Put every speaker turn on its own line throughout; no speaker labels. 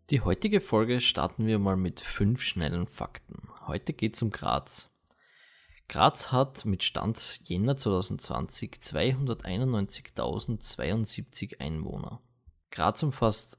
Die heutige Folge starten wir mal mit 5 schnellen Fakten. Heute geht es um Graz. Graz hat mit Stand Jänner 2020 291.072 Einwohner. Graz umfasst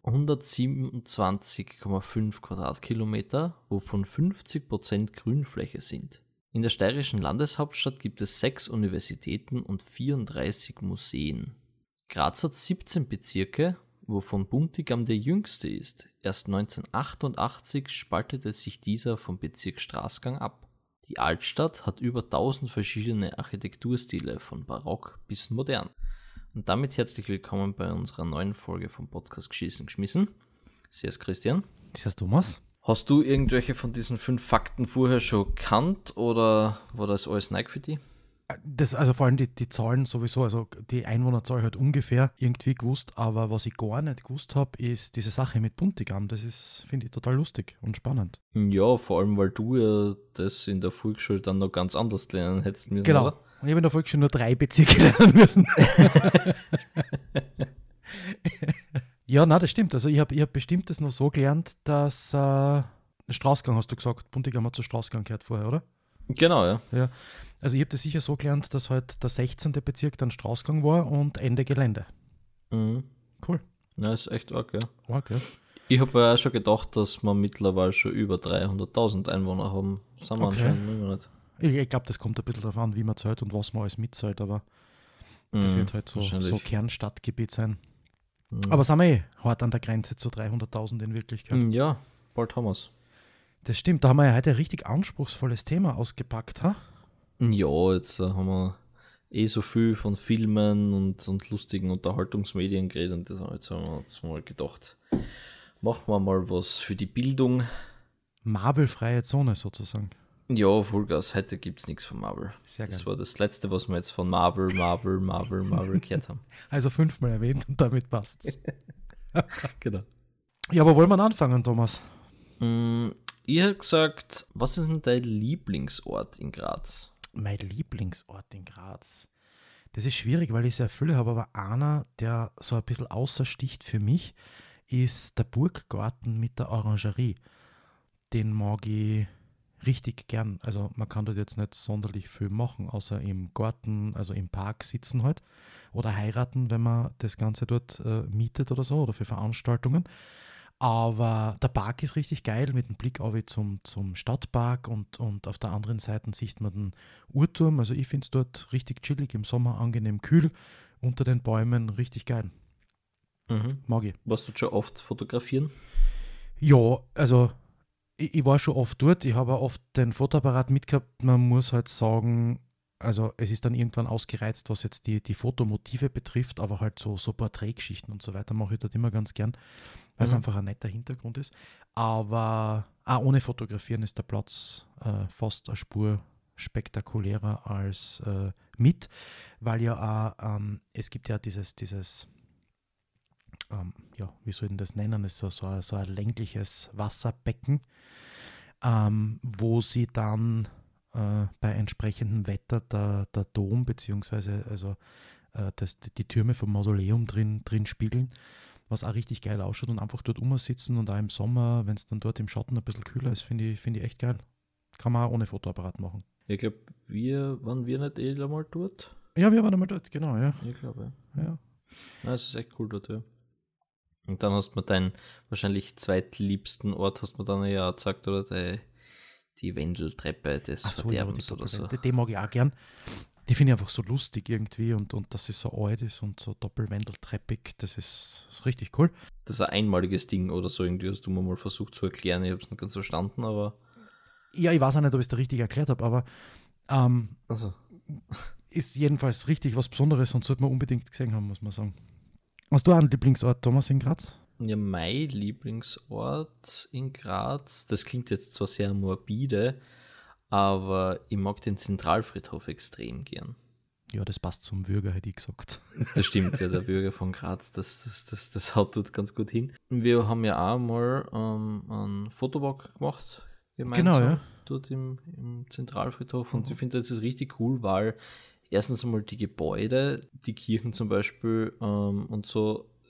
127,5 Quadratkilometer, wovon 50% Grünfläche sind. In der steirischen Landeshauptstadt gibt es 6 Universitäten und 34 Museen. Graz hat 17 Bezirke, wovon Buntigam der jüngste ist. Erst 1988 spaltete sich dieser vom Bezirk Straßgang ab. Die Altstadt hat über 1000 verschiedene Architekturstile, von Barock bis modern. Und damit herzlich willkommen bei unserer neuen Folge vom Podcast Geschissen geschmissen. Servus Christian.
Servus Thomas.
Hast du irgendwelche von diesen 5 Fakten vorher schon gekannt oder war das alles neu für dich?
Also vor allem die Zahlen sowieso, also die Einwohnerzahl halt ungefähr irgendwie gewusst, aber was ich gar nicht gewusst habe, ist diese Sache mit Buntigam. Das ist, finde ich, total lustig und spannend.
Ja, vor allem, weil du ja das in der Volksschule dann noch ganz anders lernen hättest müssen,
genau.
Oder?
Und ich habe in der Volksschule nur 3 Bezirke lernen müssen. Ja, nein, das stimmt. Also ich hab bestimmt das noch so gelernt, dass Straßgang, hast du gesagt, Buntigam hat zur Straßgang gehört vorher, oder?
Genau, ja.
Ja. Also ich habe das sicher so gelernt, dass halt der 16. Bezirk dann Straßgang war und Ende Gelände.
Mhm.
Cool.
Ja, ist echt arg, ja.
Arg, ja.
Ich habe ja auch schon gedacht, dass wir mittlerweile schon über 300.000 Einwohner haben. Sind wir anscheinend immer nicht.
Ich glaube, das kommt ein bisschen darauf an, wie man zählt und was man alles mitzählt, aber das wird halt so Kernstadtgebiet sein. Aber sind wir hart an der Grenze zu 300.000 in Wirklichkeit.
Ja, bald haben wir es.
Das stimmt, da haben wir ja heute ein richtig anspruchsvolles Thema ausgepackt, ha?
Ja, jetzt haben wir so viel von Filmen und lustigen Unterhaltungsmedien geredet und jetzt haben wir uns mal gedacht, machen wir mal was für die Bildung.
Marvel-freie Zone sozusagen.
Ja, Vollgas, heute gibt es nichts von Marvel.
Sehr
das
geil.
war das Letzte, was wir jetzt von Marvel gehört haben.
Also 5-mal erwähnt und damit passt's.
Genau.
Ja, aber wollen wir anfangen, Thomas?
Ich hätte gesagt, was ist denn dein Lieblingsort in Graz?
Mein Lieblingsort in Graz. Das ist schwierig, weil ich sehr viele habe, aber einer, der so ein bisschen außersticht für mich, ist der Burggarten mit der Orangerie. Den mag ich richtig gern. Also man kann dort jetzt nicht sonderlich viel machen, außer im Garten, also im Park sitzen halt oder heiraten, wenn man das Ganze dort mietet oder so oder für Veranstaltungen. Aber der Park ist richtig geil mit dem Blick auf zum Stadtpark und auf der anderen Seite sieht man den Uhrturm. Also ich finde es dort richtig chillig, im Sommer angenehm kühl, unter den Bäumen richtig geil. Mag ich.
Warst du schon oft fotografieren?
Ja, also ich war schon oft dort, ich habe auch oft den Fotoapparat mitgehabt. Man muss halt sagen, also es ist dann irgendwann ausgereizt, was jetzt die Fotomotive betrifft, aber halt so Porträtgeschichten und so weiter mache ich dort immer ganz gern, weil es einfach ein netter Hintergrund ist. Aber auch ohne Fotografieren ist der Platz fast eine Spur spektakulärer als mit, weil ja auch, es gibt ja dieses wie soll ich denn das nennen, ist so ein längliches Wasserbecken, wo sie dann bei entsprechendem Wetter der Dom bzw. also die Türme vom Mausoleum drin spiegeln, was auch richtig geil ausschaut und einfach dort sitzen und auch im Sommer, wenn es dann dort im Schatten ein bisschen kühler ist, finde ich echt geil. Kann man auch ohne Fotoapparat machen.
Ich glaube, waren wir nicht einmal dort?
Ja, wir waren einmal dort, genau, ja.
Ich glaube,
ja.
Ja, es ist echt cool dort, ja. Und dann hast du mir deinen wahrscheinlich zweitliebsten Ort, hast du mir dann ja gesagt, oder die Wendeltreppe des Verderbens oder so.
Die mag ich auch gern. Die finde ich einfach so lustig irgendwie und dass es so alt ist und so doppelwendeltreppig, das ist richtig cool.
Das ist ein einmaliges Ding oder so, irgendwie hast du mir mal versucht zu erklären, ich habe es nicht ganz verstanden, aber...
Ja, ich weiß auch nicht, ob ich es da richtig erklärt habe, aber
also.
Ist jedenfalls richtig was Besonderes und sollte man unbedingt gesehen haben, muss man sagen. Hast du einen Lieblingsort, Thomas, in Graz?
Ja, mein Lieblingsort in Graz, das klingt jetzt zwar sehr morbide, aber ich mag den Zentralfriedhof extrem gern.
Ja, das passt zum Bürger, hätte ich gesagt.
Das stimmt, ja, der Bürger von Graz, das haut dort ganz gut hin. Wir haben ja auch mal einen Fotowalk gemacht, gemeinsam,
genau, ja.
Dort im Zentralfriedhof und ich finde, das ist richtig cool, weil erstens einmal die Gebäude, die Kirchen zum Beispiel und so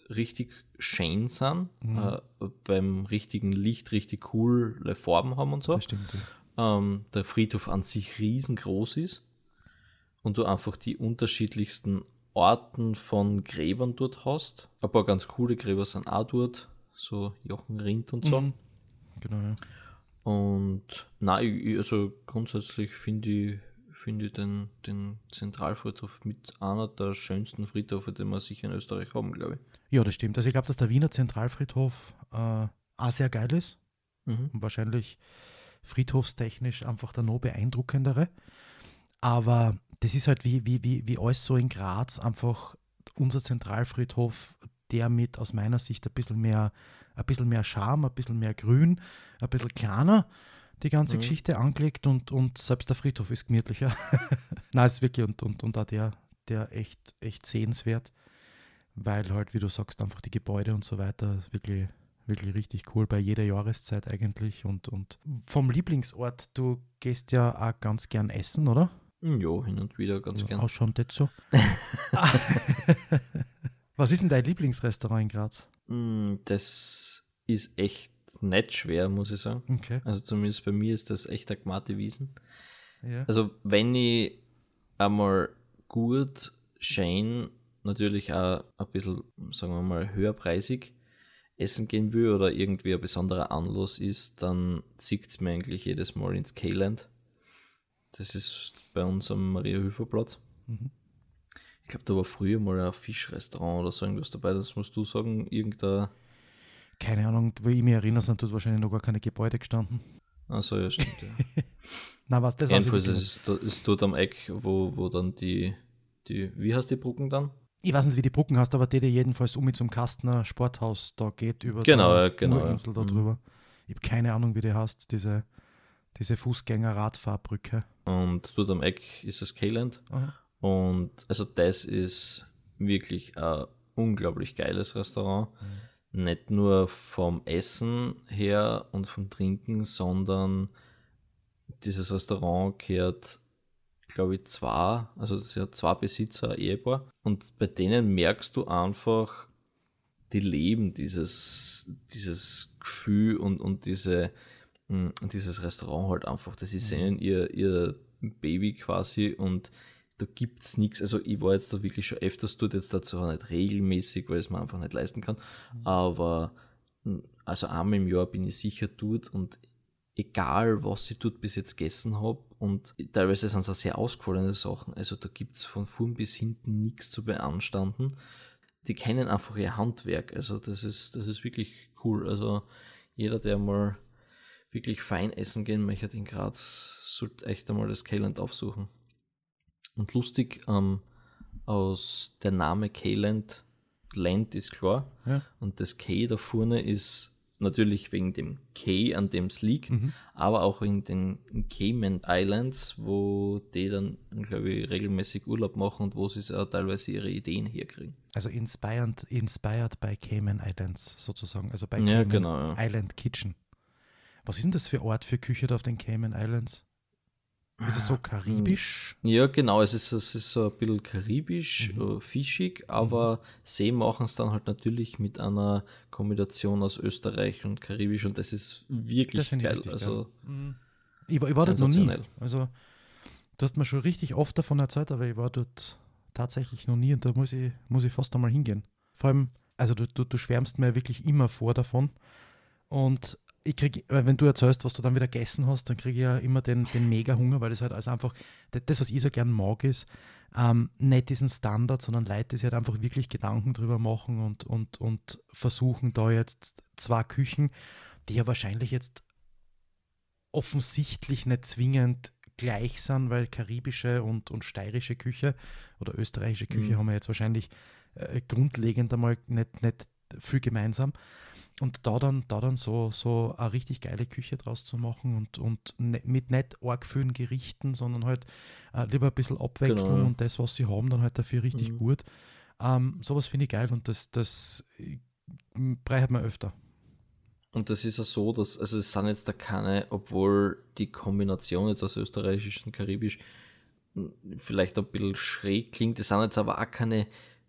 richtig schön sind, beim richtigen Licht richtig coole Farben haben und so.
Das stimmt, ja.
Der Friedhof an sich riesengroß ist und du einfach die unterschiedlichsten Arten von Gräbern dort hast. Ein paar ganz coole Gräber sind auch dort, so Jochen Rindt und so.
Genau, ja.
Und nein, also grundsätzlich finde ich den Zentralfriedhof mit einer der schönsten Friedhöfe, die wir sicher in Österreich haben, glaube ich.
Ja, das stimmt. Also ich glaube, dass der Wiener Zentralfriedhof auch sehr geil ist.
Mhm.
Und wahrscheinlich friedhofstechnisch einfach der noch beeindruckendere. Aber das ist halt wie alles so in Graz einfach unser Zentralfriedhof, der mit aus meiner Sicht ein bisschen mehr Charme, ein bisschen mehr Grün, ein bisschen kleiner die ganze Geschichte angelegt und selbst der Friedhof ist gemütlicher. Nein, es ist wirklich und auch der echt sehenswert, weil halt, wie du sagst, einfach die Gebäude und so weiter wirklich richtig cool bei jeder Jahreszeit eigentlich und vom Lieblingsort, du gehst ja auch ganz gern essen, oder?
Ja, hin und wieder ganz gern.
Auch schon das so. Was ist denn dein Lieblingsrestaurant in Graz?
Das ist echt nicht schwer, muss ich sagen.
Okay.
Also zumindest bei mir ist das echt eine Gmate Wiesen.
Ja.
Also wenn ich einmal gut, schön, natürlich auch ein bisschen, sagen wir mal, höherpreisig essen gehen will oder irgendwie ein besonderer Anlass ist, dann zieht es mir eigentlich jedes Mal ins K-Land. Das ist bei uns am Maria-Höfer-Platz. Ich glaube, da war früher mal ein Fischrestaurant oder so irgendwas dabei. Das musst du sagen, irgendein...
Keine Ahnung, wo ich mich erinnere, sind dort wahrscheinlich noch gar keine Gebäude gestanden.
Achso, ja, stimmt. Ja.
Nein, was, das
Jedenfalls
weiß ich
ist es dort am Eck, wo dann die... Wie heißt die Brücken dann?
Ich weiß nicht, wie die Brücken hast, aber die jedenfalls zum Kastner Sporthaus da geht, über
Genau,
die Urinsel da drüber. Ich habe keine Ahnung, wie die heißt, diese Fußgänger-Radfahrbrücke.
Und dort am Eck ist das K-Land. Und also das ist wirklich ein unglaublich geiles Restaurant. Nicht nur vom Essen her und vom Trinken, sondern dieses Restaurant gehört, glaube ich, das hat zwei Besitzer, ein Ehepaar. Und bei denen merkst du einfach, die leben dieses Gefühl und dieses Restaurant halt einfach. Das ist ihnen ihr Baby quasi und da gibt es nichts. Also ich war jetzt da wirklich schon öfters dort, jetzt dazu auch nicht regelmäßig, weil es mir einfach nicht leisten kann. Aber also einmal im Jahr bin ich sicher dort und egal, was ich dort bis jetzt gegessen habe und teilweise sind es auch sehr ausgefallene Sachen. Also da gibt es von vorn bis hinten nichts zu beanstanden. Die kennen einfach ihr Handwerk. Also das ist wirklich cool. Also jeder, der mal wirklich fein essen gehen möchte in Graz, sollte echt einmal das K-Land aufsuchen. Und lustig, aus der Name K-Land, Land ist klar.
Ja.
Und das K da vorne ist natürlich wegen dem K, an dem es liegt, aber auch wegen den Cayman Islands, wo die dann, glaube ich, regelmäßig Urlaub machen und wo sie auch teilweise ihre Ideen herkriegen.
Also inspired by Cayman Islands sozusagen, also bei
Ja,
Cayman
genau, ja.
Island Kitchen. Was ist denn das für Ort für Küche da auf den Cayman Islands? Ist es so karibisch?
Ja, genau, es ist so ein bisschen karibisch, fischig, aber sie machen es dann halt natürlich mit einer Kombination aus Österreich und Karibisch und das ist wirklich
Das
geil.
richtig
Also
geil. Ich war dort noch nie. Also du hast mir schon richtig oft davon erzählt, aber ich war dort tatsächlich noch nie und da muss ich fast einmal hingehen. Vor allem, also du schwärmst mir wirklich immer vor davon und ich kriege, wenn du erzählst, was du dann wieder gegessen hast, dann kriege ich ja immer den Mega-Hunger, weil das halt also einfach, das, was ich so gern mag, ist nicht diesen Standard, sondern Leute, die sich halt einfach wirklich Gedanken drüber machen und versuchen da jetzt zwei Küchen, die ja wahrscheinlich jetzt offensichtlich nicht zwingend gleich sind, weil karibische und steirische Küche oder österreichische Küche haben ja jetzt wahrscheinlich grundlegend einmal nicht viel gemeinsam. Und da dann so eine richtig geile Küche draus zu machen und mit nicht arg vielen Gerichten, sondern halt lieber ein bisschen Abwechslung
Genau.
und das, was sie haben, dann halt dafür richtig gut. Sowas finde ich geil und das braucht man öfter.
und das ist ja so, dass, also es sind jetzt da keine, obwohl die Kombination jetzt aus Österreichisch und Karibisch vielleicht ein bisschen schräg klingt, es sind jetzt aber auch keine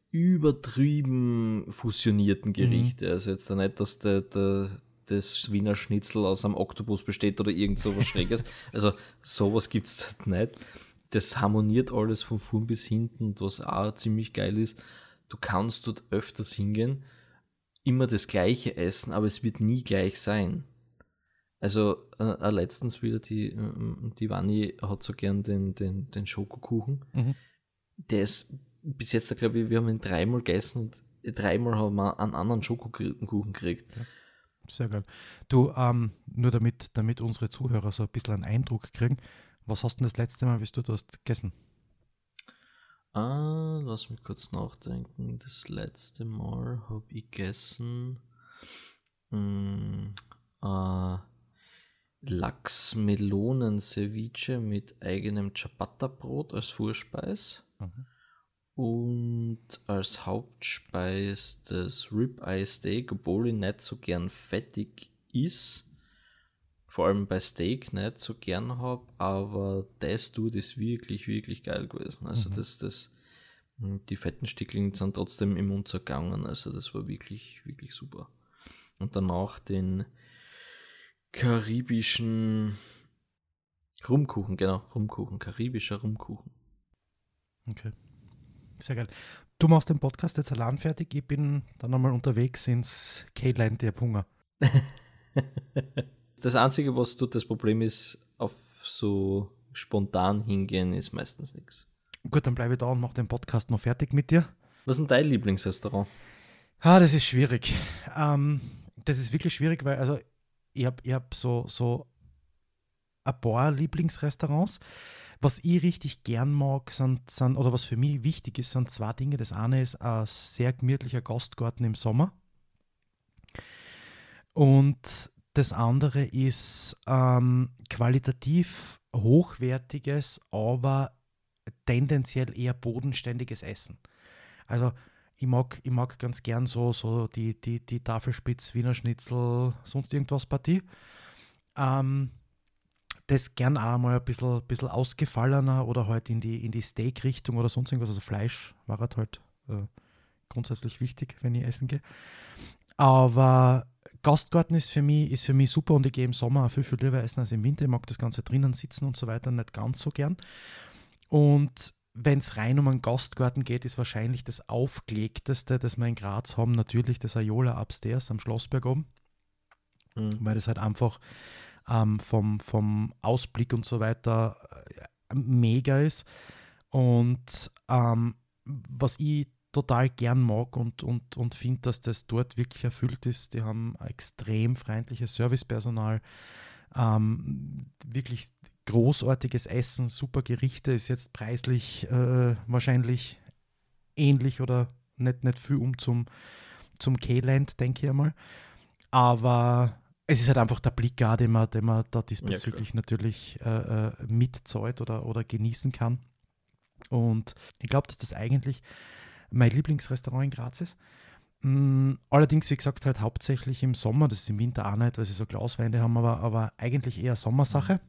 übertrieben fusionierten Gerichte. Also jetzt nicht, dass das Wiener Schnitzel aus einem Oktopus besteht oder irgend sowas Schräges. Also sowas gibt es nicht. Das harmoniert alles von vorn bis hinten, und was auch ziemlich geil ist, du kannst dort öfters hingehen, immer das Gleiche essen, aber es wird nie gleich sein. Also letztens wieder die Vanni hat so gern den Schokokuchen. Der ist bis jetzt, glaube ich, wir haben ihn 3-mal gegessen und 3-mal haben wir einen anderen Schokokuchen gekriegt.
Ja. Sehr geil. Du, nur damit unsere Zuhörer so ein bisschen einen Eindruck kriegen, was hast du denn das letzte Mal, wie du hast gegessen?
Lass mich kurz nachdenken. Das letzte Mal habe ich gegessen Lachs-Melonen-Ceviche mit eigenem Ciabatta-Brot als Vorspeis. Und als Hauptspeis das Ribeye Steak, obwohl ich nicht so gern fettig ist, vor allem bei Steak nicht so gern habe, aber das ist wirklich, wirklich geil gewesen. Also die fetten Stückchen sind trotzdem im Mund zergangen, also das war wirklich, wirklich super. Und danach den karibischen Rumkuchen, karibischer Rumkuchen.
Okay. Sehr geil. Du machst den Podcast jetzt allein fertig, ich bin dann einmal unterwegs ins K-Land der Hunger.
Das Einzige, was dort das Problem ist, auf so spontan hingehen, ist meistens nichts.
Gut, dann bleibe ich da und mache den Podcast noch fertig mit dir.
Was ist denn dein Lieblingsrestaurant?
Das ist schwierig. Das ist wirklich schwierig, weil also ich hab so ein paar Lieblingsrestaurants. Was ich richtig gern mag, sind, oder was für mich wichtig ist, sind 2 Dinge. Das eine ist ein sehr gemütlicher Gastgarten im Sommer. Und das andere ist qualitativ hochwertiges, aber tendenziell eher bodenständiges Essen. Also ich mag ganz gern so die Tafelspitz, Wiener Schnitzel, sonst irgendwas Partie. Das gern auch mal ein bisschen ausgefallener oder halt in die Steak-Richtung oder sonst irgendwas. Also Fleisch war halt grundsätzlich wichtig, wenn ich essen gehe. Aber Gastgarten ist für mich super, und ich gehe im Sommer auch viel lieber essen als im Winter. Ich mag das Ganze drinnen sitzen und so weiter nicht ganz so gern. Und wenn es rein um einen Gastgarten geht, ist wahrscheinlich das Aufgelegteste, das wir in Graz haben, natürlich das Ajola Upstairs am Schlossberg oben. Weil das halt einfach vom Ausblick und so weiter mega ist. Und was ich total gern mag und finde, dass das dort wirklich erfüllt ist, die haben ein extrem freundliches Servicepersonal, wirklich großartiges Essen, super Gerichte, ist jetzt preislich wahrscheinlich ähnlich oder nicht viel zum K-Land, denke ich einmal. Aber es ist halt einfach der Blick, den man da diesbezüglich natürlich mitzahlt oder genießen kann. Und ich glaube, dass das eigentlich mein Lieblingsrestaurant in Graz ist. Allerdings, wie gesagt, halt hauptsächlich im Sommer. Das ist im Winter auch nicht, weil sie so Glaswände haben, aber eigentlich eher Sommersache.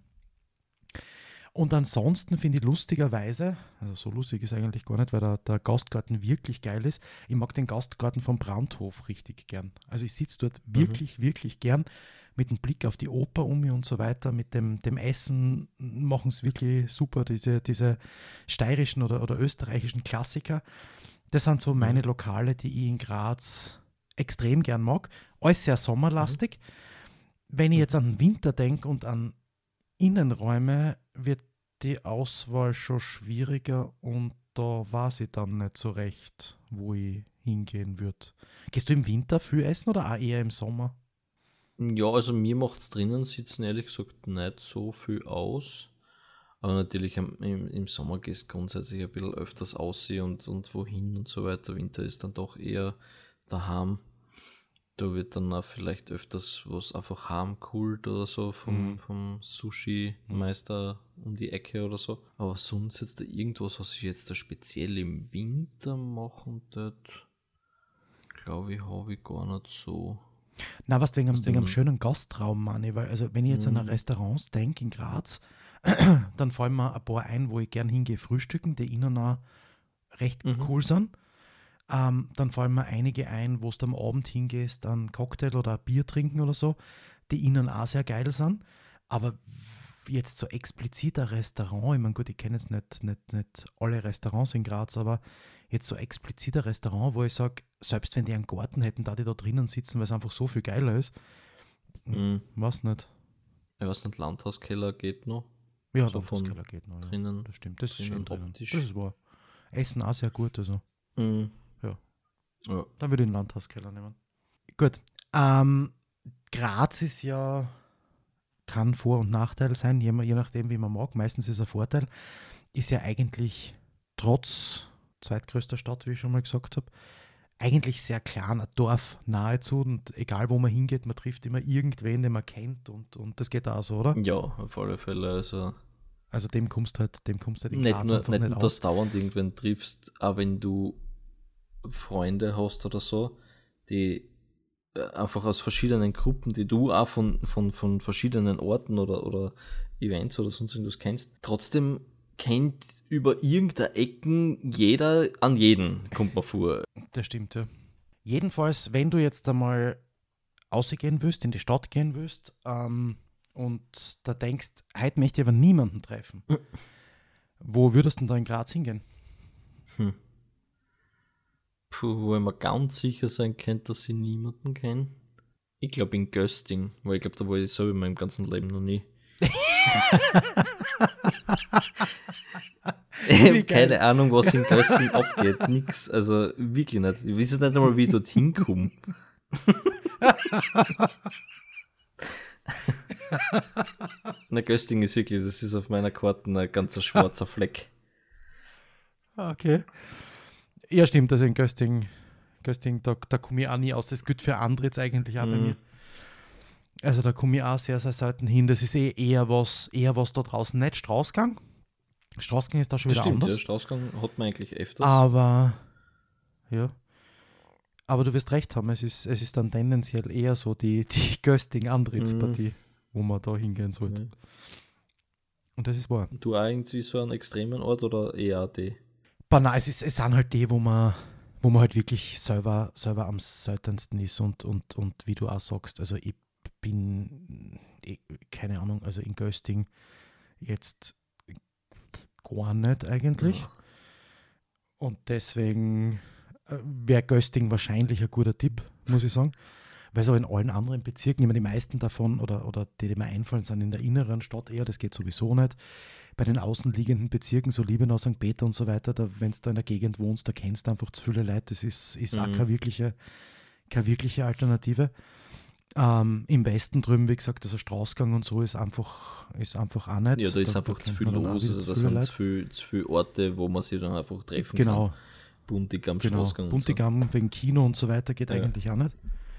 Und ansonsten finde ich lustigerweise, also so lustig ist eigentlich gar nicht, weil der Gastgarten wirklich geil ist. Ich mag den Gastgarten vom Brandhof richtig gern. Also ich sitze dort wirklich, wirklich gern mit dem Blick auf die Oper um mich und so weiter. Mit dem Essen machen es wirklich super, diese steirischen oder österreichischen Klassiker. Das sind so meine Lokale, die ich in Graz extrem gern mag. Alles sehr sommerlastig. Wenn ich jetzt an den Winter denke und an Innenräume, wird die Auswahl schon schwieriger, und da weiß ich dann nicht so recht, wo ich hingehen würde. Gehst du im Winter viel essen oder auch eher im Sommer?
Ja, also mir macht es drinnen sitzen ehrlich gesagt nicht so viel aus. Aber natürlich im Sommer gehst du grundsätzlich ein bisschen öfters aussehen und wohin und so weiter. Winter ist dann doch eher daheim. Da wird dann auch vielleicht öfters was einfach heimgeholt oder so vom Sushi-Meister um die Ecke oder so. Aber sonst jetzt da irgendwas, was ich jetzt da speziell im Winter machen tät, glaube ich, habe ich gar nicht so.
Na, was wegen einem schönen Gastraum, meine ich, weil, also wenn ich jetzt an Restaurants denke in Graz, dann fallen mir ein paar ein, wo ich gern hingehe frühstücken, die innen auch recht cool sind. Dann fallen mir einige ein, wo du am Abend hingehst, einen Cocktail oder ein Bier trinken oder so, die innen auch sehr geil sind. Aber jetzt so explizit ein Restaurant, ich meine, gut, ich kenne jetzt nicht alle Restaurants in Graz, aber jetzt so explizit ein Restaurant, wo ich sage, selbst wenn die einen Garten hätten, da die da drinnen sitzen, weil es einfach so viel geiler ist. Was nicht.
Ich weiß nicht, Landhauskeller geht noch.
Ja,
so von
Landhauskeller geht noch.
drinnen,
ja. Das stimmt, das ist schön drinnen.
optisch.
Das ist wahr. Essen auch sehr gut, also.
Ja.
Dann würde ich den Landhauskeller nehmen. Gut. Graz ist ja, kann Vor- und Nachteil sein, je nachdem, wie man mag. Meistens ist ein Vorteil. Ist ja eigentlich trotz zweitgrößter Stadt, wie ich schon mal gesagt habe, eigentlich sehr klein, ein Dorf nahezu. Und egal, wo man hingeht, man trifft immer irgendwen, den man kennt. Und das geht auch so, oder?
Ja, auf alle Fälle.
Also dem kommst du halt in
nicht
Graz
nur,
einfach
nicht
nicht
nur,
aus.
dass dauernd irgendwen triffst, auch wenn du Freunde hast oder so, die einfach aus verschiedenen Gruppen, die du auch von verschiedenen Orten oder Events oder sonst irgendwas kennst, trotzdem kennt über irgendeine Ecken jeder an jeden, kommt man vor.
Das stimmt, ja. Jedenfalls, wenn du jetzt einmal rausgehen willst, in die Stadt gehen willst, und da denkst, heute möchte ich aber niemanden treffen. Wo würdest du denn da in Graz hingehen?
Wo ich mir ganz sicher sein könnte, dass ich niemanden kenne. Ich glaube in Gösting, weil ich glaube, da war ich selber in meinem ganzen Leben noch nie. Ich habe keine Ahnung, was in Gösting abgeht. Nix, also wirklich nicht. Ich weiß nicht einmal, wie ich dorthin komme. Na, Gösting ist wirklich, das ist auf meiner Karte ein ganzer schwarzer Fleck.
Okay. Ja, stimmt, also in Gösting, da komme ich auch nie aus. Das gilt für Andritz eigentlich auch bei mir. Also da komme ich auch sehr, sehr selten hin. Das ist eher was da draußen, nicht Straßgang. Straßgang ist da schon
Das
wieder
stimmt,
anders.
ja, Straßgang hat man eigentlich öfters.
Aber du wirst recht haben, es ist dann tendenziell eher so die Gösting-Andritz-Partie, wo man da hingehen sollte. Und das ist wahr.
Du auch irgendwie so einen extremen Ort oder eher die?
Nein, es sind halt die, wo man halt wirklich selber am seltensten ist und wie du auch sagst, also ich bin, keine Ahnung, also in Gösting jetzt gar nicht eigentlich. Ja. Und deswegen wäre Gösting wahrscheinlich ein guter Tipp, muss ich sagen. Weil so in allen anderen Bezirken, immer die meisten davon oder die mir einfallen, sind in der inneren Stadt eher, das geht sowieso nicht. Bei den außenliegenden Bezirken, so Liebenau, St. Peter und so weiter, wenn du da in der Gegend wohnst, da kennst du einfach zu viele Leute, das ist auch keine wirkliche Alternative. Im Westen drüben, wie gesagt, also Straßgang und so ist einfach auch nicht.
Ja, da ist einfach zu viel los, also da sind zu viele Orte, wo man sich dann einfach treffen kann. Buntigam, Straßgang
Buntigam so. Wegen Kino und so weiter geht eigentlich auch nicht.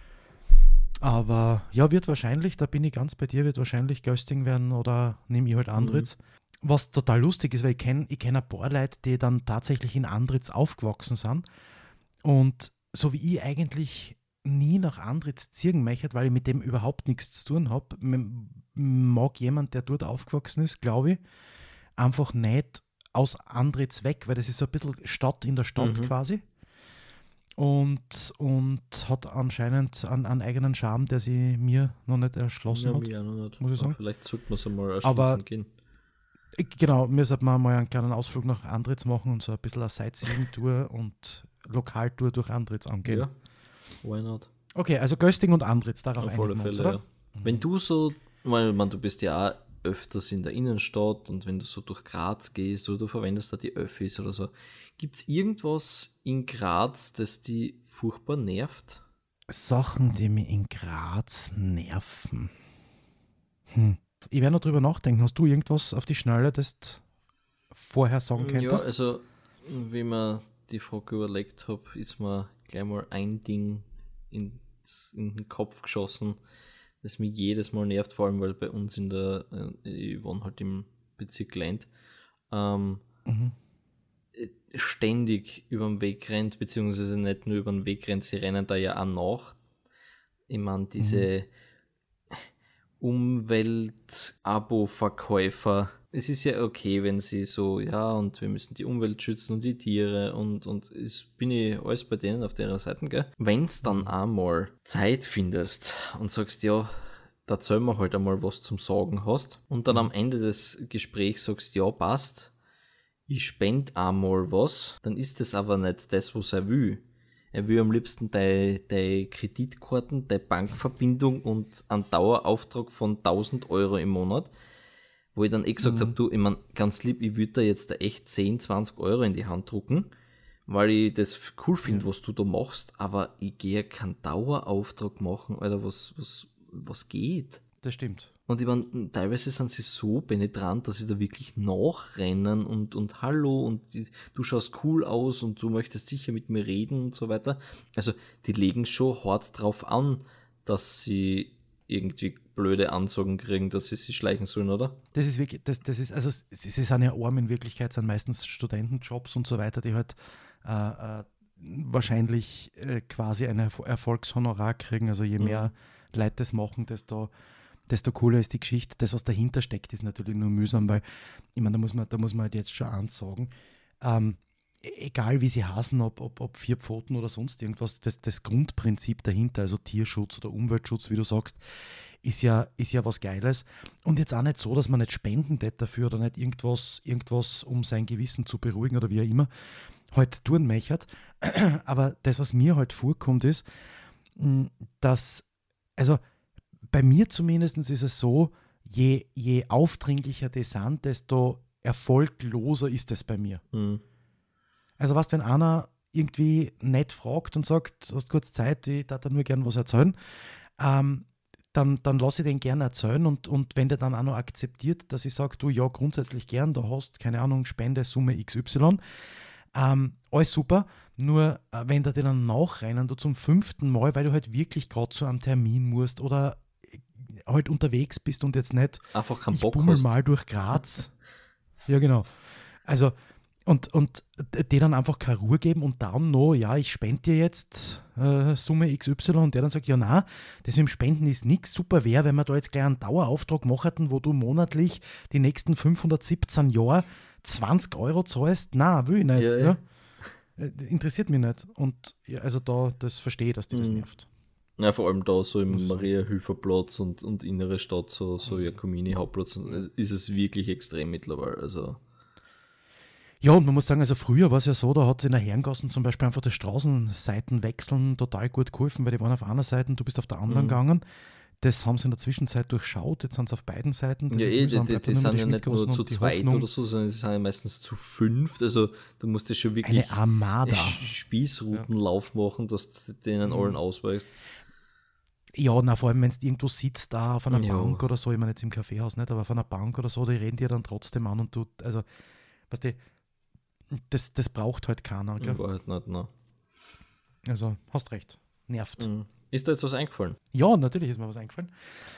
Aber ja, wird wahrscheinlich, da bin ich ganz bei dir, wird wahrscheinlich Gösting werden oder nehme ich halt Andritz. Was total lustig ist, weil ich kenn ein paar Leute, die dann tatsächlich in Andritz aufgewachsen sind und so wie ich eigentlich nie nach Andritz ziehen möchte, weil ich mit dem überhaupt nichts zu tun habe, mag jemand, der dort aufgewachsen ist, glaube ich, einfach nicht aus Andritz weg, weil das ist so ein bisschen Stadt in der Stadt quasi. Und hat anscheinend einen eigenen Charme, der sich mir noch nicht erschlossen hat.
Mir auch noch nicht.
Muss ich sagen.
Vielleicht sollte man es einmal erschließen gehen.
Genau, mir sollte man mal einen kleinen Ausflug nach Andritz machen und so ein bisschen eine Sightseeing-Tour und Lokaltour durch Andritz angehen.
Ja, why not?
Okay, also Gösting und Andritz, darauf
auf alle Fälle, oder? Ja. Wenn du so, weil du bist ja auch öfters in der Innenstadt und wenn du so durch Graz gehst oder du verwendest da die Öffis oder so, gibt es irgendwas in Graz, das die furchtbar nervt?
Sachen, die mich in Graz nerven. Ich werde noch drüber nachdenken. Hast du irgendwas auf die Schnelle, das du vorher sagen könntest?
Ja, also, wie man die Frage überlegt habe, ist mir gleich mal ein Ding in den Kopf geschossen, das mich jedes Mal nervt, vor allem weil bei uns ich wohne halt im Bezirk Lend, ständig über den Weg rennt, beziehungsweise nicht nur über den Weg rennt, sie rennen da ja auch nach. Ich meine, diese Umwelt-Abo-Verkäufer, es ist ja okay, wenn sie so, ja, und wir müssen die Umwelt schützen und die Tiere und bin ich alles bei denen auf deren Seiten, gell? Wenn du dann einmal Zeit findest und sagst, ja, da erzähl mir halt einmal, was zum Sagen hast und dann am Ende des Gesprächs sagst, ja, passt, ich spende einmal was, dann ist das aber nicht das, was er will. Er will am liebsten deine Kreditkarten, deine Bankverbindung und einen Dauerauftrag von 1.000 Euro im Monat, wo ich dann gesagt habe, du, ich mein, ganz lieb, ich würde da jetzt da echt 10, 20 Euro in die Hand drucken, weil ich das cool finde, was du da machst, aber ich gehe keinen Dauerauftrag machen, Alter, was geht?
Das stimmt.
Und ich meine, teilweise sind sie so penetrant, dass sie da wirklich nachrennen und hallo und du schaust cool aus und du möchtest sicher mit mir reden und so weiter. Also die legen schon hart drauf an, dass sie irgendwie blöde Ansagen kriegen, dass sie sich schleichen sollen, oder?
Das ist wirklich, das ist, also sie sind ja arm in Wirklichkeit, sind meistens Studentenjobs und so weiter, die halt wahrscheinlich quasi ein Erfolgshonorar kriegen. Also je mehr Leute das machen, desto cooler ist die Geschichte. Das, was dahinter steckt, ist natürlich nur mühsam, weil, ich meine, da muss man halt jetzt schon eins sagen, egal wie sie heißen, ob 4 Pfoten oder sonst irgendwas, das Grundprinzip dahinter, also Tierschutz oder Umweltschutz, wie du sagst, ist ja was Geiles. Und jetzt auch nicht so, dass man nicht spenden tät dafür oder nicht irgendwas, um sein Gewissen zu beruhigen oder wie auch immer, halt tun möchte. Aber das, was mir halt vorkommt, ist, dass, also bei mir zumindest ist es so, je aufdringlicher das sind, desto erfolgloser ist es bei mir. Also was, wenn einer irgendwie nett fragt und sagt, hast kurz Zeit, ich darf da nur gern was erzählen, dann lasse ich den gerne erzählen und wenn der dann auch noch akzeptiert, dass ich sage, du, ja, grundsätzlich gern, da hast, keine Ahnung, Spendesumme XY, alles super, nur wenn der dir dann nachrennen, du zum 5. Mal, weil du halt wirklich gerade zu einem Termin musst oder halt unterwegs bist und jetzt nicht
einfach keinen
ich
Bock
bummel
hast.
mal durch Graz. Ja, genau. Also und die dann einfach keine Ruhe geben und dann noch, ja, ich spende dir jetzt Summe XY und der dann sagt, ja, na, das mit dem Spenden ist nichts, super wäre, wenn wir da jetzt gleich einen Dauerauftrag machen, wo du monatlich die nächsten 517 Jahre 20 Euro zahlst. Na, will ich nicht.
Ja.
Interessiert mich nicht. Und ja, also das verstehe ich, dass die das nervt.
Ja, vor allem da so im Maria-Hilfer-Platz und innere Stadt, so Jakomini-Hauptplatz, ist es wirklich extrem mittlerweile. Also.
Ja, und man muss sagen, also früher war es ja so, da hat es in der Herrengassen zum Beispiel einfach das Straßenseitenwechseln total gut geholfen, weil die waren auf einer Seite, du bist auf der anderen gegangen. Das haben sie in der Zwischenzeit durchschaut, jetzt sind sie auf beiden Seiten. Das
Ja,
ist mühsam,
die sind ja nicht nur zu zweit oder so, sondern sie sind ja meistens zu 5. Also du musst ja schon wirklich
eine Armada.
Spießrutenlauf machen, dass du denen allen ausweichst.
Ja, na, vor allem, wenn du irgendwo sitzt, da auf einer Bank oder so, ich meine jetzt im Kaffeehaus nicht, aber auf einer Bank oder so, die reden dir dann trotzdem an und du, also, weißt du, das braucht halt keiner. Gell?
Halt nicht, ne.
Also, hast recht, nervt.
Ist da jetzt was eingefallen?
Ja, natürlich ist mir was eingefallen.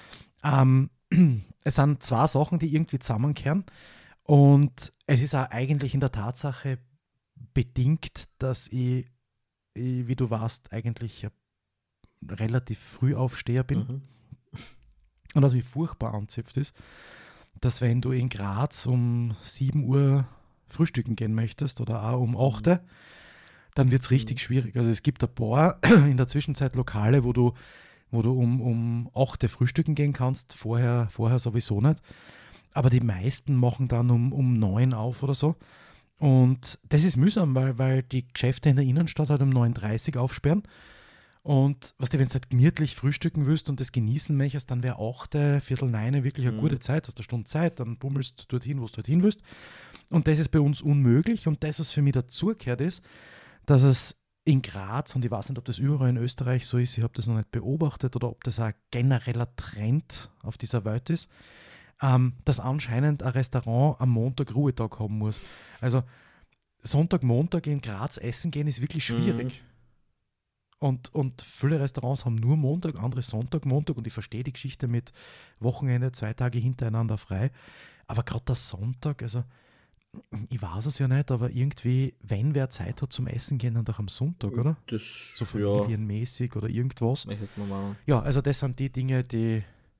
Es sind 2 Sachen, die irgendwie zusammenkehren und es ist auch eigentlich in der Tatsache bedingt, dass ich wie du weißt, eigentlich relativ früh Aufsteher bin. Und was mich furchtbar anzipft ist, dass wenn du in Graz um 7 Uhr frühstücken gehen möchtest oder auch um 8 Uhr, dann wird es richtig schwierig. Also es gibt ein paar in der Zwischenzeit Lokale, wo du um 8 Uhr frühstücken gehen kannst, vorher sowieso nicht. Aber die meisten machen dann um 9 auf oder so. Und das ist mühsam, weil die Geschäfte in der Innenstadt halt um 9:30 aufsperren. Und wenn du halt gemütlich frühstücken willst und das genießen möchtest, dann wäre 8, 8:45 wirklich eine gute Zeit, hast eine Stunde Zeit, dann bummelst du dorthin, wo du dorthin willst. Und das ist bei uns unmöglich. Und das, was für mich dazugehört ist, dass es in Graz, und ich weiß nicht, ob das überall in Österreich so ist, ich habe das noch nicht beobachtet oder ob das ein genereller Trend auf dieser Welt ist, dass anscheinend ein Restaurant am Montag Ruhetag haben muss. Also Sonntag, Montag in Graz essen gehen ist wirklich schwierig. Und viele Restaurants haben nur Montag, andere Sonntag, Montag. Und ich verstehe die Geschichte mit Wochenende, 2 Tage hintereinander frei. Aber gerade der Sonntag, also ich weiß es ja nicht, aber irgendwie, wenn wer Zeit hat zum Essen gehen, dann doch am Sonntag, oder?
Das,
so familienmäßig oder irgendwas. Ja, also das sind die Dinge, die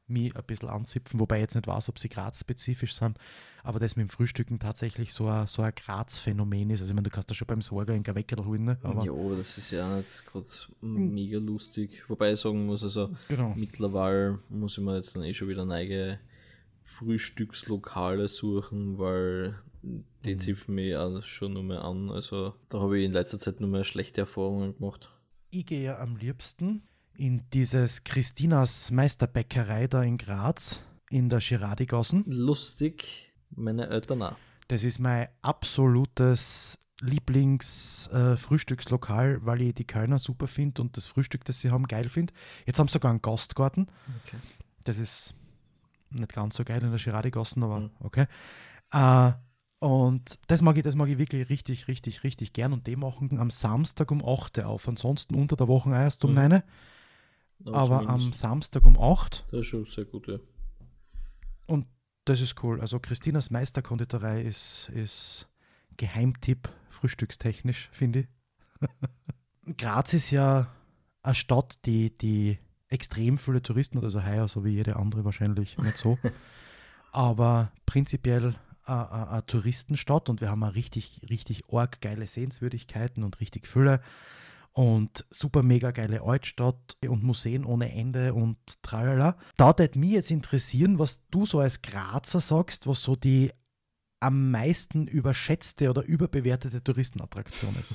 mich ein bisschen anzipfen, wobei ich jetzt nicht weiß, ob sie Graz-spezifisch sind, aber das mit dem Frühstücken tatsächlich so ein Graz-Phänomen ist. Also ich meine, du kannst da schon beim Sorger in Weckerl holen, ne? Aber
ja, aber das ist ja nicht gerade mega lustig. Wobei ich sagen muss, also
genau.
mittlerweile muss ich mir jetzt dann schon wieder neue Frühstückslokale suchen, weil die zipfen mich auch schon nur mehr an. Also da habe ich in letzter Zeit nur mehr schlechte Erfahrungen gemacht.
Ich gehe ja am liebsten in dieses Christinas Meisterbäckerei da in Graz, in der Girardigassen.
Lustig, meine Eltern auch.
Das ist mein absolutes Lieblings-Frühstückslokal, weil ich die Kölner super finde und das Frühstück, das sie haben, geil finde. Jetzt haben sie sogar einen Gastgarten.
Okay.
Das ist nicht ganz so geil in der Girardigassen, aber
Mhm.
okay. Und das mag ich wirklich richtig, richtig, richtig gern. Und die machen am Samstag um 8 Uhr auf. Ansonsten unter der Woche erst um 9 Uhr. Aber am
zumindest.
Samstag um 8
Das ist schon sehr gut, ja.
Und das ist cool. Also Christinas Meisterkonditorei ist Geheimtipp, frühstückstechnisch, finde ich. Graz ist ja eine Stadt, die extrem viele Touristen hat, also heuer, so wie jede andere wahrscheinlich nicht so. Aber prinzipiell eine Touristenstadt und wir haben eine richtig, richtig arg geile Sehenswürdigkeiten und richtig viele und super mega geile Altstadt und Museen ohne Ende und tralala. Da würde mich jetzt interessieren, was du so als Grazer sagst, was so die am meisten überschätzte oder überbewertete Touristenattraktion ist.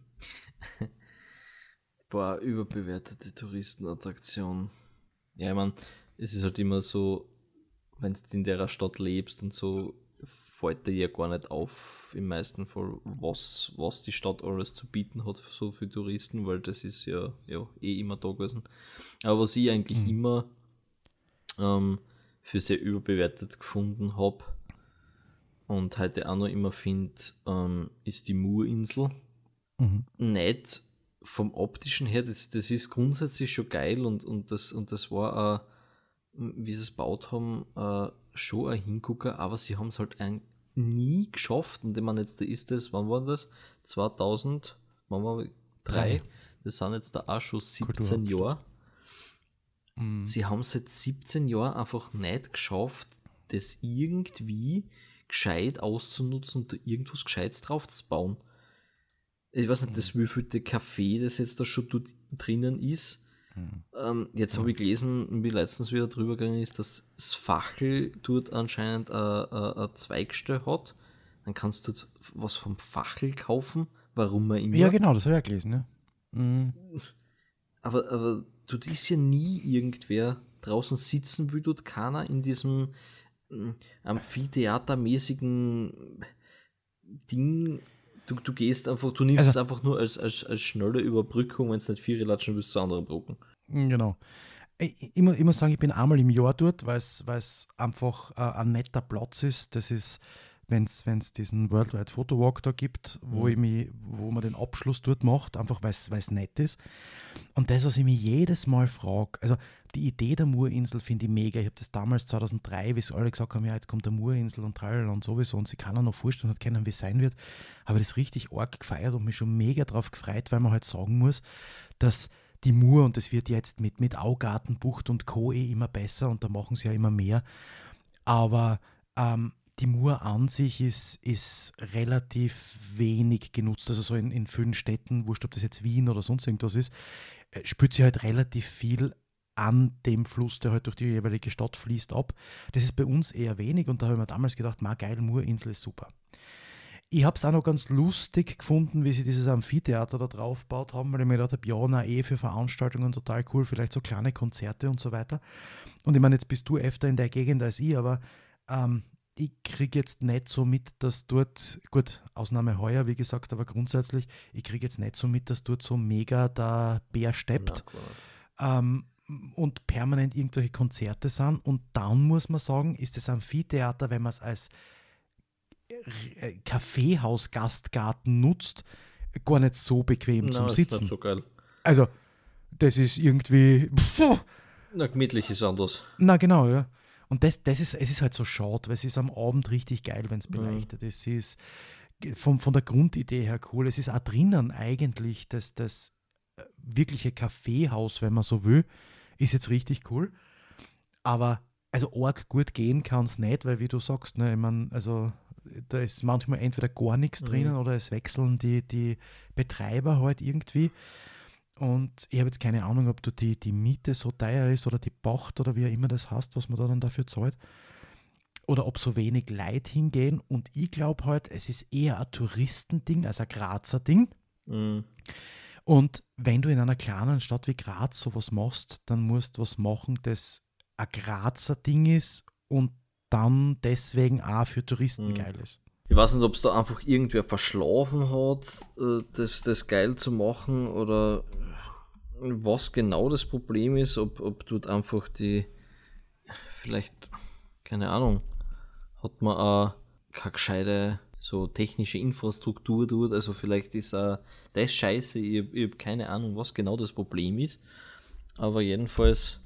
Boah, überbewertete Touristenattraktion. Ja, ich meine, es ist halt immer so, wenn du in der Stadt lebst und so, fällt dir ja gar nicht auf, im meisten Fall, was die Stadt alles zu bieten hat für so viele Touristen, weil das ist ja eh immer da gewesen. Aber was ich eigentlich immer für sehr überbewertet gefunden habe und heute auch noch immer finde, ist die Murinsel. Nicht vom optischen her, das ist grundsätzlich schon geil und das war auch, wie sie es gebaut haben, schon ein Hingucker, aber sie haben es halt nie geschafft. Und ich meine, jetzt da ist das, wann war das? 2000, wann war 3? Das sind jetzt da auch schon 17 Jahre. Sie haben seit 17 Jahren einfach nicht geschafft, das irgendwie gescheit auszunutzen und da irgendwas Gescheites drauf zu bauen. Ich weiß nicht, das wievielte Café, das jetzt da schon dort drinnen ist. Jetzt habe ich gelesen, wie letztens wieder drüber gegangen ist, dass das Fachl dort anscheinend eine Zweigstelle hat. Dann kannst du dort was vom Fachl kaufen, warum immer.
Ja, genau, das habe ich ja gelesen. Ne?
Aber dort ist ja nie irgendwer draußen sitzen, will dort keiner in diesem amphitheatermäßigen Ding. Du gehst einfach, du nimmst es einfach nur als schnelle Überbrückung, wenn es nicht 4 latschen willst zu anderen Brücken.
Genau. Ich muss sagen, ich bin einmal im Jahr dort, weil es einfach ein netter Platz ist. Das ist, wenn es diesen Worldwide Photo Walk da gibt, wo man den Abschluss dort macht, einfach weil es nett ist. Und das, was ich mich jedes Mal frage, also die Idee der Murinsel finde ich mega. Ich habe das damals 2003, wie es alle gesagt haben, ja, jetzt kommt der Murinsel und tralala und sowieso und sie kann auch noch vorstellen und kennen, wie es sein wird, habe ich das richtig arg gefeiert und mich schon mega drauf gefreut, weil man halt sagen muss, dass die Mur, und das wird jetzt mit Augartenbucht und Co. immer besser und da machen sie ja immer mehr, aber die Mur an sich ist relativ wenig genutzt, also so in vielen Städten, wurscht ob das jetzt Wien oder sonst irgendwas ist, spürt sie halt relativ viel an dem Fluss, der halt durch die jeweilige Stadt fließt, ab. Das ist bei uns eher wenig und da habe ich mir damals gedacht, geil, Murinsel ist super. Ich habe es auch noch ganz lustig gefunden, wie sie dieses Amphitheater da drauf gebaut haben, weil ich mir gedacht habe, ja, für Veranstaltungen total cool, vielleicht so kleine Konzerte und so weiter. Und ich meine, jetzt bist du öfter in der Gegend als ich, aber ich kriege jetzt nicht so mit, dass dort, gut, Ausnahme heuer, wie gesagt, aber grundsätzlich, ich kriege jetzt nicht so mit, dass dort so mega der Bär steppt. Und permanent irgendwelche Konzerte sind. Und dann muss man sagen, ist das Amphitheater, wenn man es als Kaffeehaus-Gastgarten nutzt, gar nicht so bequem zum Sitzen.
Ist nicht so geil.
Also, das ist irgendwie.
Na, gemütlich ist anders.
Na, genau, ja. Und es ist halt so schade, weil es ist am Abend richtig geil, wenn es beleuchtet ist. Es ist von der Grundidee her cool. Es ist auch drinnen eigentlich das wirkliche Kaffeehaus, wenn man so will, ist jetzt richtig cool. Aber also arg gut gehen kann es nicht, weil wie du sagst, ne, ich mein, also da ist manchmal entweder gar nichts drinnen oder es wechseln die Betreiber halt irgendwie. Und ich habe jetzt keine Ahnung, ob die Miete so teuer ist oder die Pacht oder wie auch immer das heißt, was man da dann dafür zahlt. Oder ob so wenig Leute hingehen. Und ich glaube halt, es ist eher ein Touristending als ein Grazer Ding.
Mhm.
Und wenn du in einer kleinen Stadt wie Graz sowas machst, dann musst du was machen, das ein Grazer Ding ist und dann deswegen auch für Touristen geil ist.
Ich weiß nicht, ob es da einfach irgendwer verschlafen hat, das geil zu machen oder was genau das Problem ist, ob dort einfach vielleicht, keine Ahnung, hat man auch keine gescheite so technische Infrastruktur dort, also vielleicht ist auch das scheiße, ich habe keine Ahnung, was genau das Problem ist, aber jedenfalls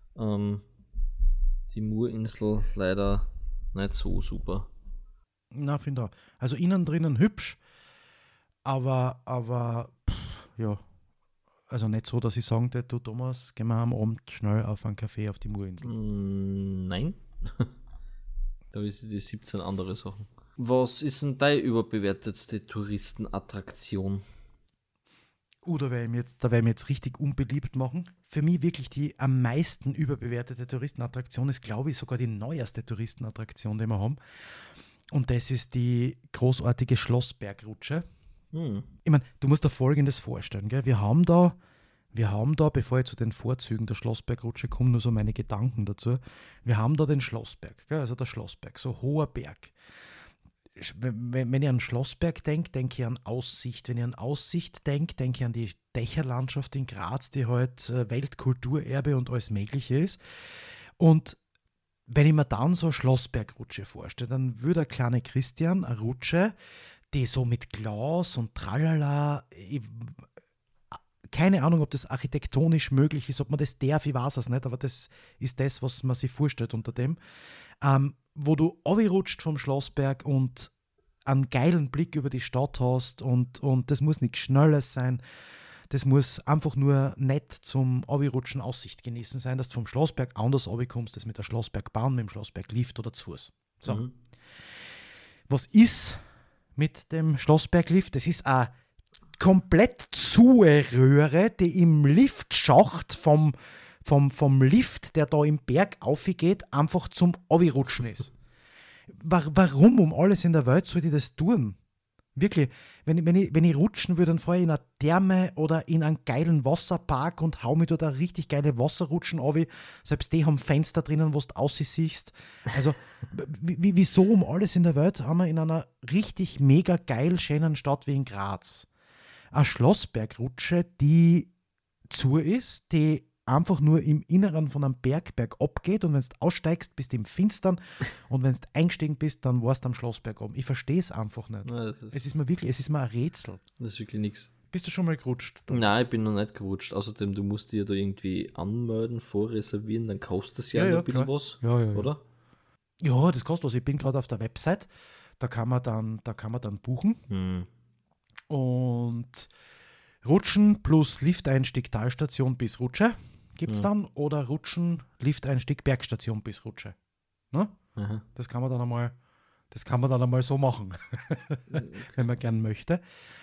die Murinsel leider nicht so super.
Na, finde auch. Also innen drinnen hübsch, aber ja, also nicht so, dass ich sagen würde, du Thomas, gehen wir am Abend schnell auf einen Café auf die Murinsel.
Nein. Da habe ich die 17 andere Sachen. Was ist denn deine überbewertetste Touristenattraktion?
Da werde ich mir jetzt richtig unbeliebt machen. Für mich wirklich die am meisten überbewertete Touristenattraktion ist, glaube ich, sogar die neueste Touristenattraktion, die wir haben. Und das ist die großartige Schlossbergrutsche. Ich meine, du musst dir Folgendes vorstellen. Gell? Wir haben da, bevor ich zu den Vorzügen der Schlossbergrutsche komme, nur so meine Gedanken dazu. Wir haben da den Schlossberg, gell? Also der Schlossberg, so hoher Berg. Wenn ich an Schlossberg denke, denke ich an Aussicht. Wenn ich an Aussicht denke, denke ich an die Dächerlandschaft in Graz, die halt Weltkulturerbe und alles Mögliche ist. Und wenn ich mir dann so eine Schlossbergrutsche vorstelle, dann würde der kleine Christian eine Rutsche, die so mit Glas und Tralala, keine Ahnung, ob das architektonisch möglich ist, ob man das darf, ich weiß es nicht, aber das ist das, was man sich vorstellt unter dem, wo du runterrutscht vom Schlossberg und einen geilen Blick über die Stadt hast und das muss nichts Schnelles sein, das muss einfach nur nett zum Runterrutschen Aussicht genießen sein, dass du vom Schlossberg anders runterkommst, das mit der Schlossbergbahn, mit dem Schlossberglift oder zu Fuß. So. Was ist mit dem Schlossberglift? Das ist eine komplett zuhe Röhre, die im Liftschacht vom Lift, der da im Berg aufgeht, einfach zum Runterrutschen ist. Warum um alles in der Welt sollte ich das tun? Wirklich, wenn ich rutschen würde, dann fahre ich in eine Therme oder in einen geilen Wasserpark und hau mir da richtig geile Wasserrutschen runter. Selbst die haben Fenster drinnen, wo du aussiehst. Also, wieso um alles in der Welt haben wir in einer richtig mega geil schönen Stadt wie in Graz eine Schlossbergrutsche, die zu ist, die einfach nur im Inneren von einem Berg bergab geht und wenn du aussteigst, bist du im Finstern und wenn du eingestiegen bist, dann warst du am Schlossberg oben. Ich verstehe es einfach nicht. Ja, es ist mir ein Rätsel.
Das ist wirklich nichts.
Bist du schon mal gerutscht?
Nein, ich bin noch nicht gerutscht. Außerdem, du musst dir da irgendwie anmelden, vorreservieren, dann kostet es ja ein bisschen was, oder?
Ja, das kostet was. Ich bin gerade auf der Website, da kann man dann buchen. Und Rutschen plus Lifteinstieg Talstation bis Rutsche gibt es dann oder Rutschen, Lifteinstieg Bergstation bis Rutsche. Ne? Das kann man dann einmal so machen, wenn man gern möchte.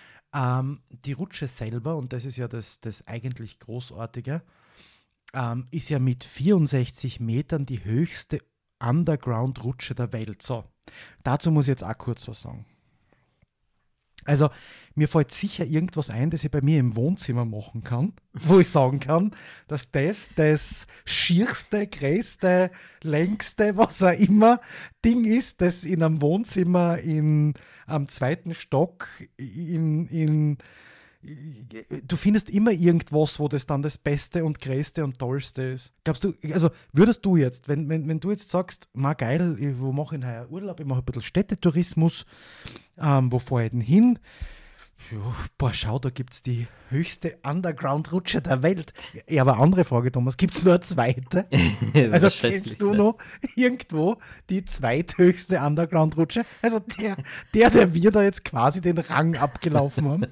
Die Rutsche selber, und das ist ja das eigentlich Großartige, ist ja mit 64 Metern die höchste Underground-Rutsche der Welt. So, dazu muss ich jetzt auch kurz was sagen. Also, mir fällt sicher irgendwas ein, das ich bei mir im Wohnzimmer machen kann, wo ich sagen kann, dass das schierste, größte, längste, was auch immer, Ding ist, das in einem Wohnzimmer am 2. Stock du findest immer irgendwas, wo das dann das Beste und Größte und Tollste ist. Glaubst du, also würdest du jetzt, wenn du jetzt sagst, geil, wo mache ich heuer Urlaub, ich mache ein bisschen Städtetourismus, wo fahre ich denn hin? Ja, schau, da gibt es die höchste Underground-Rutsche der Welt. Ja, aber andere Frage, Thomas, gibt es noch eine zweite? Also kennst du noch irgendwo die zweithöchste Underground-Rutsche? Also der wir da jetzt quasi den Rang abgelaufen haben.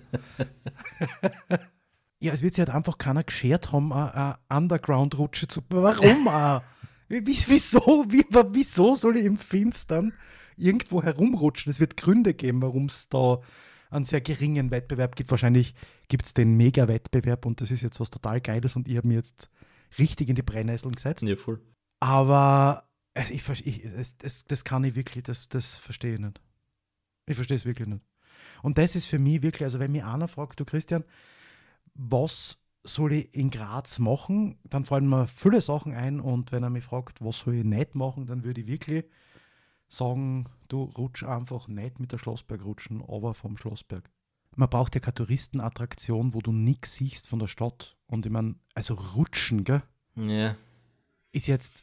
Ja, es wird sich halt einfach keiner geschert haben, eine Underground-Rutsche zu... Warum auch? Wieso soll ich im Finstern irgendwo herumrutschen? Es wird Gründe geben, warum es da einen sehr geringen Wettbewerb gibt. Wahrscheinlich gibt es den Mega-Wettbewerb und das ist jetzt was total Geiles und ich habe mir jetzt richtig in die Brennnesseln gesetzt.
Ja, voll.
Aber das kann ich wirklich, das verstehe ich nicht. Ich verstehe es wirklich nicht. Und das ist für mich wirklich, also wenn mich einer fragt, du Christian, was soll ich in Graz machen, dann fallen mir viele Sachen ein und wenn er mich fragt, was soll ich nicht machen, dann würde ich wirklich sagen, du rutsch einfach nicht mit der Schlossberg rutschen, aber vom Schlossberg. Man braucht ja keine Touristenattraktion, wo du nichts siehst von der Stadt. Und ich meine, also rutschen, gell,
Ja.
ist jetzt,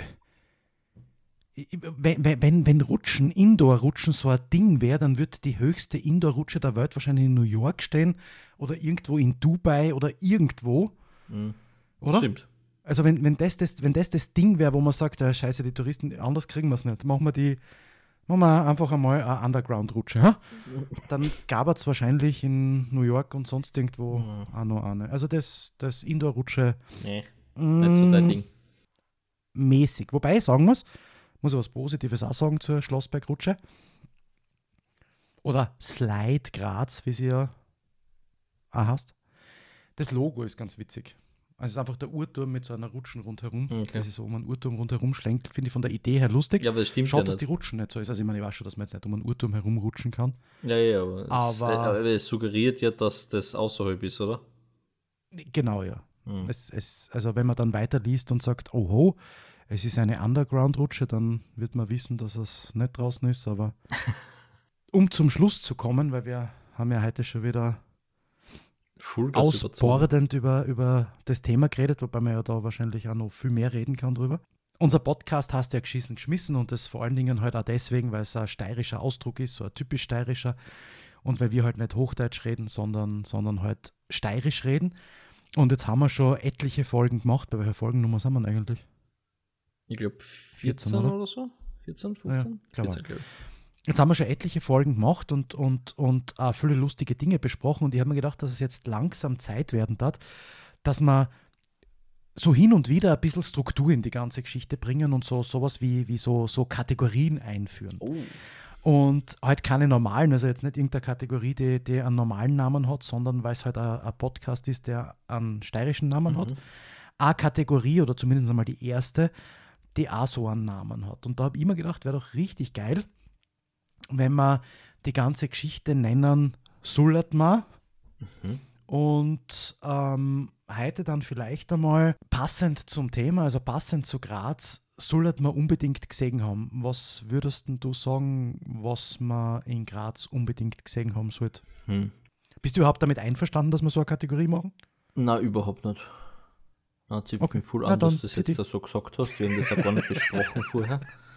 wenn Rutschen, Indoor-Rutschen so ein Ding wäre, dann würde die höchste Indoor-Rutsche der Welt wahrscheinlich in New York stehen oder irgendwo in Dubai oder irgendwo, oder?
Stimmt.
Also wenn das Ding wäre, wo man sagt, ja, scheiße, die Touristen, anders kriegen wir es nicht, machen wir einfach einmal eine Underground-Rutsche. Ja? Dann gab es wahrscheinlich in New York und sonst irgendwo auch noch eine. Also das Indoor-Rutsche
Nee, nicht so dein Ding.
mäßig. Wobei, sagen wir es, muss ich was Positives auch sagen zur Schlossberg-Rutsche. Oder Slide Graz, wie sie ja auch heißt. Das Logo ist ganz witzig. Also es ist einfach der Uhrturm mit so einer Rutschen rundherum.
Okay.
Das ist so um einen Uhrturm rundherum schlenkt, finde ich von der Idee her lustig.
Ja, aber das stimmt
Schaut,
ja
dass
nicht.
die Rutschen nicht so ist. Also ich meine, ich weiß schon, dass man jetzt nicht um einen Uhrturm herumrutschen kann.
Ja,
Aber-
es suggeriert ja, dass das außerhalb ist, oder?
Genau, ja.
Hm.
Also wenn man dann weiterliest und sagt, oho, es ist eine Underground-Rutsche, dann wird man wissen, dass es nicht draußen ist. Aber um zum Schluss zu kommen, weil wir haben ja heute schon wieder
Vollgas überzogen.
ausbordend über das Thema geredet, wobei man ja da wahrscheinlich auch noch viel mehr reden kann drüber. Unser Podcast heißt ja Geschissen geschmissen und das vor allen Dingen halt auch deswegen, weil es ein steirischer Ausdruck ist, so ein typisch steirischer und weil wir halt nicht Hochdeutsch reden, sondern halt steirisch reden. Und jetzt haben wir schon etliche Folgen gemacht. Bei welcher Folgennummer sind wir denn eigentlich?
Ich glaube
14,
14
oder?
oder so? 14,
Ja,
15?
glaub
14, glaube ich.
Jetzt haben wir schon etliche Folgen gemacht und auch viele lustige Dinge besprochen und ich habe mir gedacht, dass es jetzt langsam Zeit werden wird, dass wir so hin und wieder ein bisschen Struktur in die ganze Geschichte bringen und sowas wie so Kategorien einführen.
Oh.
Und halt keine normalen, also jetzt nicht irgendeine Kategorie, die einen normalen Namen hat, sondern weil es halt ein Podcast ist, der einen steirischen Namen hat. Eine Kategorie oder zumindest einmal die erste, die auch so einen Namen hat. Und da habe ich immer gedacht, wäre doch richtig geil, wenn wir die ganze Geschichte nennen Sullatma und heute dann vielleicht einmal passend zum Thema, also passend zu Graz, Sullatma unbedingt gesehen haben. Was würdest denn du sagen, was man in Graz unbedingt gesehen haben sollte? Bist du überhaupt damit einverstanden, dass wir so eine Kategorie machen?
Na, überhaupt nicht. Na, zieht
Okay.
mich voll
Na
an, dass
dann,
du das
bitte.
jetzt da so gesagt hast. Wir haben das ja gar nicht besprochen vorher.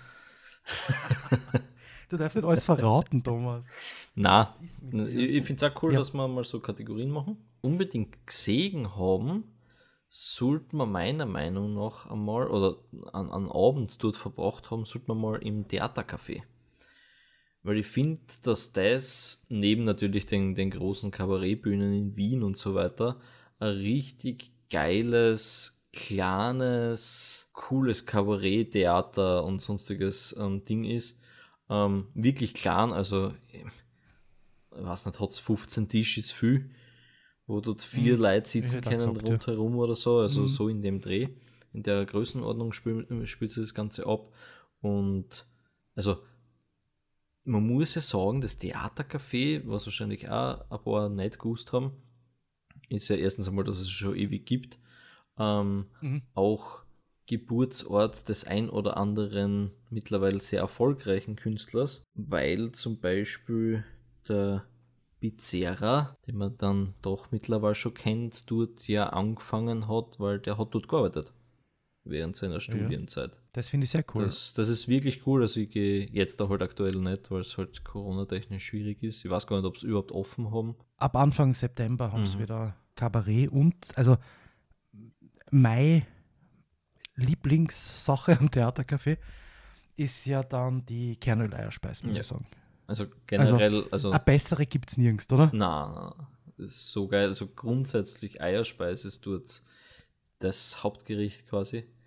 Du darfst nicht alles verraten, Thomas.
Na,
Was ist mit dir?
ich finde es auch cool,
Ja.
dass wir mal so Kategorien machen. Unbedingt gesehen haben, sollte man meiner Meinung nach einmal, oder einen Abend dort verbracht haben, sollte man mal im Theatercafé. Weil ich finde, dass das neben natürlich den großen Kabarettbühnen in Wien und so weiter ein richtig geiles, kleines, cooles Kabaretttheater und sonstiges Ding ist. Wirklich klein, also ich weiß nicht, hat es 15 Tische, ist viel, wo dort 4 Leute sitzen
hätte auch
können
gesagt, ja.
rundherum oder so, also so in dem Dreh. In der Größenordnung spielt sich das Ganze ab. Und also man muss ja sagen, das Theatercafé, was wahrscheinlich auch ein paar nicht gewusst haben, ist ja erstens einmal, dass es schon ewig gibt. Auch Geburtsort des ein oder anderen mittlerweile sehr erfolgreichen Künstlers, weil zum Beispiel der Pizzera, den man dann doch mittlerweile schon kennt, dort ja angefangen hat, weil der hat dort gearbeitet während seiner Studienzeit.
Das finde ich sehr cool.
Das ist wirklich cool. Also ich gehe jetzt da halt aktuell nicht, weil es halt Corona-technisch schwierig ist. Ich weiß gar nicht, ob sie überhaupt offen haben.
Ab Anfang September haben sie wieder Kabarett und also meine Lieblingssache am Theatercafé ist ja dann die Kernöl-Eierspeise, muss
Ja.
ich sagen.
Also generell, also
Eine bessere gibt es nirgends, oder?
na, das ist so geil. Also grundsätzlich Eierspeise ist dort das Hauptgericht quasi.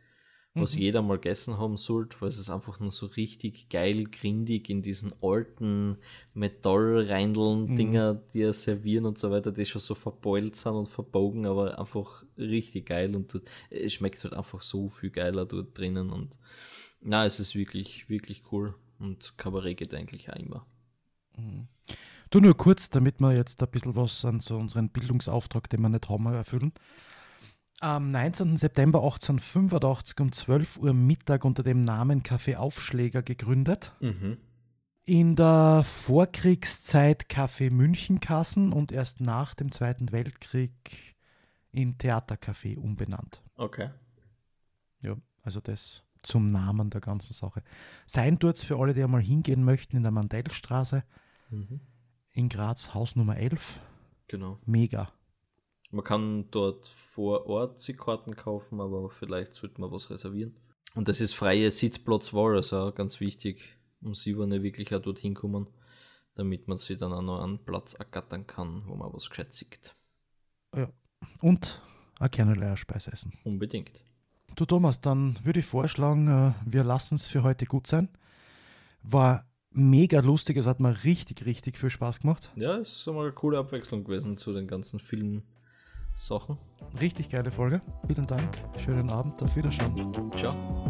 was jeder mal gegessen haben sollte, weil es ist einfach nur so richtig geil, grindig in diesen alten Metallreindeln-Dinger, die er servieren und so weiter, die schon so verbeult sind und verbogen, aber einfach richtig geil und es schmeckt halt einfach so viel geiler dort drinnen und na, es ist wirklich, wirklich cool und Kabarett geht eigentlich auch immer.
Du, nur kurz, damit wir jetzt ein bisschen was an so unseren Bildungsauftrag, den wir nicht haben, erfüllen. Am 19. September 1885 um 12 Uhr Mittag unter dem Namen Café Aufschläger gegründet. In der Vorkriegszeit Café Münchenkassen und erst nach dem Zweiten Weltkrieg in Theatercafé umbenannt.
Okay.
Ja, also das zum Namen der ganzen Sache. Sein tut's für alle, die einmal hingehen möchten, in der Mandellstraße in Graz, Haus Nummer 11.
Genau.
Mega.
Man kann dort vor Ort sich Karten kaufen, aber vielleicht sollte man was reservieren. Und das ist freie Sitzplatzwahl, also auch ganz wichtig, um 7 Uhr wirklich auch dorthin kommen, damit man sich dann auch noch einen Platz ergattern kann, wo man was gescheit sieht.
Ja. Und ein Kerneleier-Speis essen.
Unbedingt.
Du Thomas, dann würde ich vorschlagen, wir lassen es für heute gut sein. War mega lustig, es hat mir richtig, richtig viel Spaß gemacht.
Ja, ist einmal eine coole Abwechslung gewesen zu den ganzen Filmsachen.
Richtig geile Folge. Vielen Dank, schönen Abend, auf Wiedersehen.
Ciao.